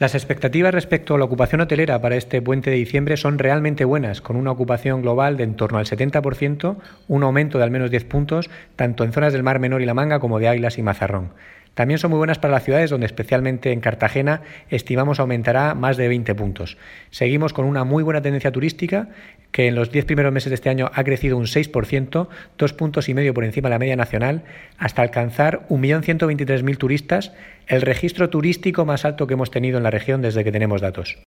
Las expectativas respecto a la ocupación hotelera para este puente de diciembre son realmente buenas, con una ocupación global de en torno al 70%, un aumento de al menos 10 puntos, tanto en zonas del Mar Menor y La Manga como de Águilas y Mazarrón. También son muy buenas para las ciudades donde, especialmente en Cartagena, estimamos aumentará más de 20 puntos. Seguimos con una muy buena tendencia turística que en los 10 primeros meses de este año ha crecido un 6%, 2,5 puntos por encima de la media nacional, hasta alcanzar 1.123.000 turistas, el registro turístico más alto que hemos tenido en la región desde que tenemos datos.